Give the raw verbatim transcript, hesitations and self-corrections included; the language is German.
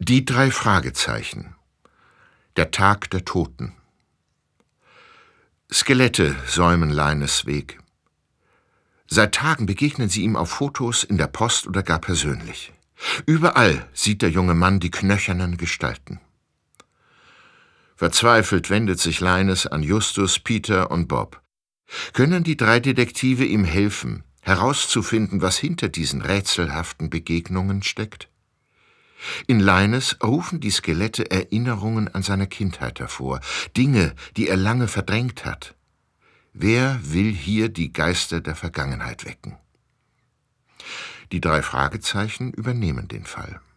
Die drei Fragezeichen. Der Tag der Toten. Skelette säumen Lines Weg. Seit Tagen begegnen sie ihm auf Fotos, in der Post oder gar persönlich. Überall sieht der junge Mann die knöchernen Gestalten. Verzweifelt wendet sich Lines an Justus, Peter und Bob. Können die drei Detektive ihm helfen, herauszufinden, was hinter diesen rätselhaften Begegnungen steckt? In Lines rufen die Skelette Erinnerungen an seine Kindheit hervor, Dinge, die er lange verdrängt hat. Wer will hier die Geister der Vergangenheit wecken? Die drei Fragezeichen übernehmen den Fall.